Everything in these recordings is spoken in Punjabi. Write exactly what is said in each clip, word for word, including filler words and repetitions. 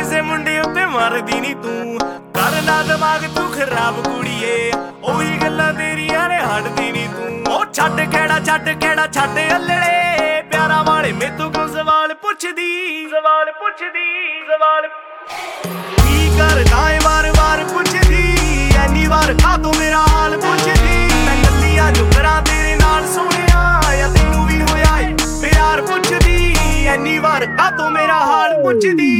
ਕਿਸੇ ਮੁੰਡੇ ਉੱਤੇ ਮਰਦੀ ਨੀ ਤੂੰ, ਕਰਨਾ ਦਿਮਾਗ ਤੂੰ ਖਰਾਬ ਕੁੜੀਏ, ਉਹੀ ਗੱਲਾਂ ਤੇਰੀਆਂ ਨੇ ਹਟਦੀ ਨੀ ਤੂੰ। ਉਹ ਛੱਡ ਖੇੜਾ ਛੱਡ ਖੇੜਾ ਛੱਡ ਅੱਲੜੇ, ਪਿਆਰਾਂ ਵਾਲੇ ਮੈਥੋਂ ਕੋ ਸਵਾਲ ਪੁੱਛਦੀ ਸਵਾਲ ਪੁੱਛਦੀ ਸਵਾਲ ਕੀ ਕਰਦਾ ਏ ਵਾਰ ਵਾਰ ਪੁੱਛਦੀ, ਐਨੀ ਵਾਰ ਕਾਤੋਂ ਮੇਰਾ ਹਾਲ ਪੁੱਛਦੀ। ਮੈਂ ਗੱਲੀਆਂ ਜੋ ਕਰਾਂ ਤੇਰੇ ਨਾਲ ਸੋਹਣਿਆ, ਜਾਂ ਤੈਨੂੰ ਵੀ ਹੋਇਆ ਏ ਪਿਆਰ ਪੁੱਛਦੀ, ਐਨੀ ਵਾਰ ਕਾਤੋਂ ਮੇਰਾ ਹਾਲ ਪੁੱਛਦੀ।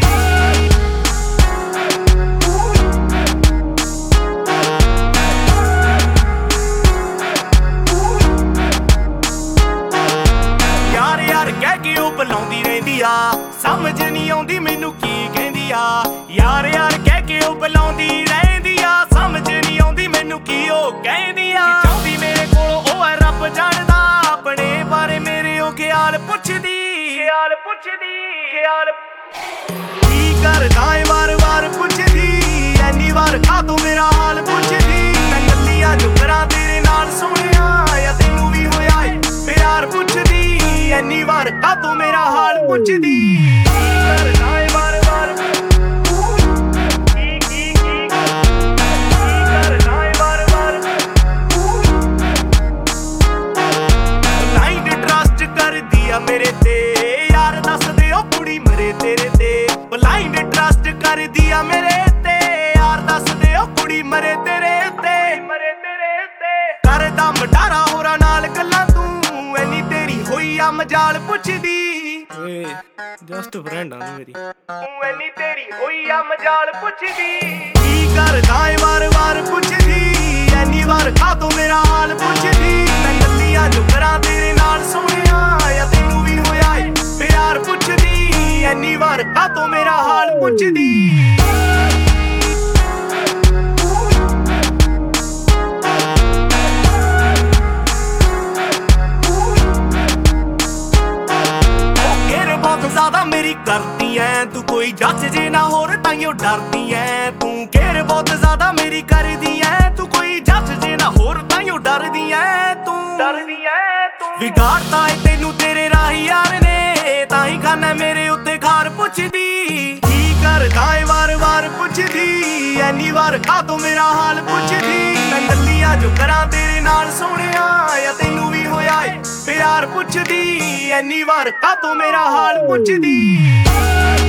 ਯਾਰ ਯਾਰ ਕਹਿ ਕੇ ਉਹ ਬੁਲਾਉਂਦੀ ਰਹਿੰਦੀ ਆ, ਸਮਝ ਨਹੀਂ ਆਉਂਦੀ ਮੈਨੂੰ ਕੀ ਕਹਿੰਦੀ ਆ। ਯਾਰ ਯਾਰ ਕਹਿ ਕੇ ਉਹ ਬੁਲਾਉਂਦੀ ਰਹਿੰਦੀ ਆ, ਸਮਝ ਨਹੀਂ ਆਉਂਦੀ ਮੈਨੂੰ ਕੀ ਉਹ ਕਹਿੰਦੀ ਆ। ਚਾਹੁੰਦੀ ਮੇਰੇ ਕੋਲੋਂ ਉਹ ਹੈ ਰੱਬ ਜਾਣਦਾ, ਆਪਣੇ ਬਾਰੇ ਮੇਰੇ ਉਹ ਖਿਆਲ ਪੁੱਛਦੀ ਖਿਆਲ ਪੁੱਛਦੀ ਖਿਆਲ ਕੀ ਕਰਦਾ ਏ ਵਾਰ ਵਾਰ ਪੁੱਛਦੀ, ਐਨੀ ਵਾਰ ਕਾਤੋਂ ਮੇਰਾ ਹਾਲ ਪੁੱਛਦੀ। ਮੈਂ ਗੱਲੀਆਂ ਜੋ ਕਰਾਂ ਤੇਰੇ ਨਾਲ ਸੋਹਣਿਆ, ਜਾਂ ਤੈਨੂੰ ਵੀ ਹੋਇਆ ਏ ਪਿਆਰ ਪੁੱਛਦੀ, ਐਨੀ ਵਾਰ ਕਾਤੋਂ ਮੇਰਾ ਹਾਲ ਪੁੱਛਦੀ। ਕਰਦਾ ਏ ਵਾਰ ਵਾਰ ਕੀ ਕੀ ਕੀ ਕਰਦਾ ਏ ਵਾਰ ਵਾਰ। ਬਲਾਈਂਡ ਟਰਸਟ ਕਰਦੀ ਆ ਮੇਰੇ ਤੇ, ਯਾਰ ਦੱਸਦੇ ਉਹ ਕੁੜੀ ਮਰੇ ਤੇਰੇ ਤੇ। ਬਲਾਈਂਡ ਟਰਸਟ ਕਰਦੀ ਆ ਮੇਰੇ ਤੇ, ਯਾਰ ਦੱਸਦੇ ਉਹ ਕੁੜੀ ਮਰੇ ਤੇਰੇ ਤੇ ਮਰੇ ਤੇਰੇ ਤੇ। ਕਰਦਾ ਮਟਾਰਾ ਹੋਰਾਂ ਨਾਲ ਗੱਲਾਂ ਤੂੰ, ਐਨੀ ਤੇਰੀ ਹੋਈ ਆ ਮਜਾਲ ਪੁੱਛਦੀ। ਓਏ ਜਸਟ ਫਰੈਂਡ ਆ ਮੇਰੀ, ਤੂੰ ਐਨੀ ਤੇਰੀ ਹੋਈ ਆ ਮਜਾਲ ਪੁੱਛਦੀ। ਕੀ ਕਰਦਾ ਏ ਵਾਰ ਵਾਰ ਪੁੱਛਦੀ, ਐਨੀ ਵਾਰ ਕਾਤੋਂ ਮੇਰਾ ਹਾਲ ਪੁੱਛਦੀ। ਮੈਂ ਗੱਲੀਆਂ ਜੋ ਕਰਾਂ ਤੇਰੇ ਨਾਲ ਸੋਹਣਿਆ, ਜਾਂ ਤੈਨੂੰ ਵੀ ਹੋਇਆ ਏ ਪਿਆਰ ਪੁੱਛਦੀ, ਐਨੀ ਵਾਰ ਕਾਤੋਂ ਮੇਰਾ ਹਾਲ ਪੁੱਛਦੀ। ਜ਼ਿਆਦਾ ਮੇਰੀ ਕਰਦੀ ਐ ਤੂੰ, ਕੋਈ ਜੱਜ ਜੇ ਨਾ ਹੋਰ ਤਾਈਓ ਡਰਦੀ ਐ ਤੂੰ। ਕੇਰ ਬਹੁਤ ਜ਼ਿਆਦਾ ਮੇਰੀ ਕਰਦੀ ਐ ਤੂੰ, ਕੋਈ ਜੱਜ ਜੇ ਨਾ ਹੋਰ ਤਾਈਓ ਡਰਦੀ ਐ ਤੂੰ ਡਰਦੀ ਐ ਤੂੰ। ਵਿਗਾੜਤਾ ਏ ਤੈਨੂੰ ਤੇਰੇ ਰਾਹੀ ਯਾਰ ਨੇ, ਤਾਂ ਹੀ ਖਾਨਾ ਮੇਰੇ ਉੱਤੇ ਖਾਰ ਪੁੱਛਦੀ। ਕੀ ਕਰਦਾ ਏ ਵਾਰ ਵਾਰ ਪੁੱਛਦੀ, ਐਨੀ ਵਾਰ ਕਾਤੋਂ ਮੇਰਾ ਹਾਲ ਪੁੱਛਦੀ। ਮੈਂ ਗੱਲੀਆਂ ਜੋ ਕਰਾਂ ਤੇਰੇ ਨਾਲ ਸੋਹਣਿਆ, ਜਾਂ ਤੈਨੂੰ ਵੀ ਹੋਇਆ ਏ ਪਿਆਰ ਪੁੱਛਦੀ, ਐਨੀ ਵਾਰ ਕਾਤੋਂ ਮੇਰਾ ਹਾਲ ਪੁੱਛਦੀ।